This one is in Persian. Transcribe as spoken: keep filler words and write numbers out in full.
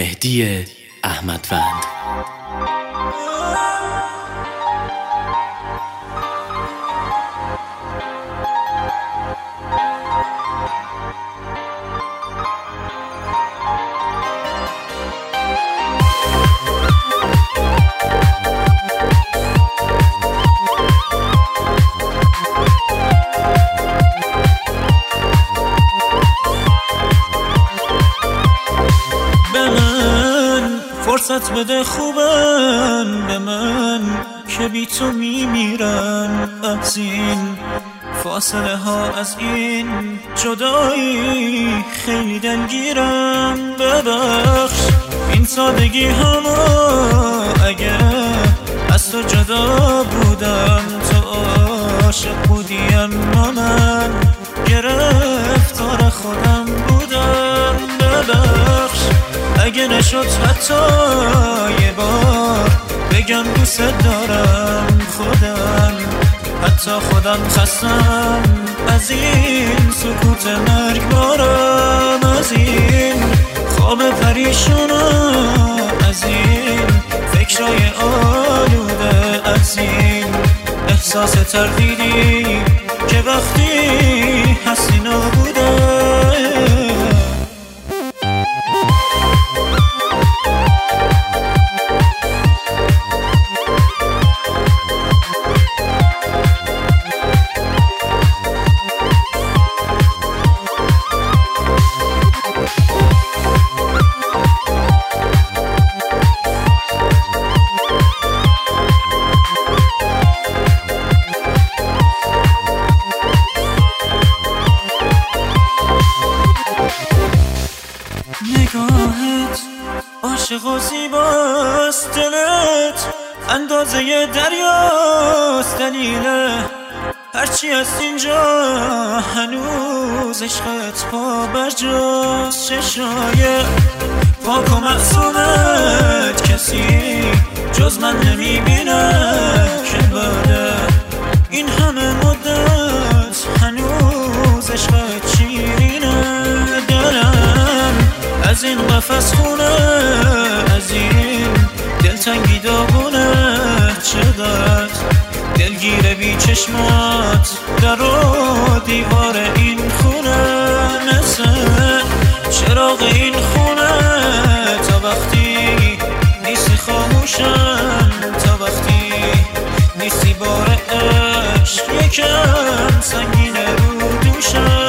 مهدی احمدوند. فرصت بده خوبن به من که بی تو میمیرم، از این فاصله ها، از این جدایی خیلی دلگیرم. ببخش این سادگی همو، اگه از تو جدا بودم تو عاشق بودی، اما من گرفتار خودم بودم. ببخش اگه نشد حتی یه بار بگم دوست دارم، خودم حتی خودم خستم از این سکوت مرگبارم، از این خواب پریشونم، از این فکرای آلوده، از این احساس تردیدی که وقتی هستی نبوده. نگاهت عاشق و زیباست، دلت اندازه دریاست، دلیل هرچی هست اینجا هنوز عشقت پا برجاست. چشای پاک و معصومت کسی جز من نمیبینه که بعد این همه مدت هنوز عشقت شیرینه. دلم از این قفس خونه، از این دلتنگی داغونه، چقدر دلگیره بی چشمات در و دیوار این خونه، مثل چراغ این خونه تا وقتی نیستی خاموشم، تا وقتی نیستی بار عشق یکم سنگینه رو دوشم.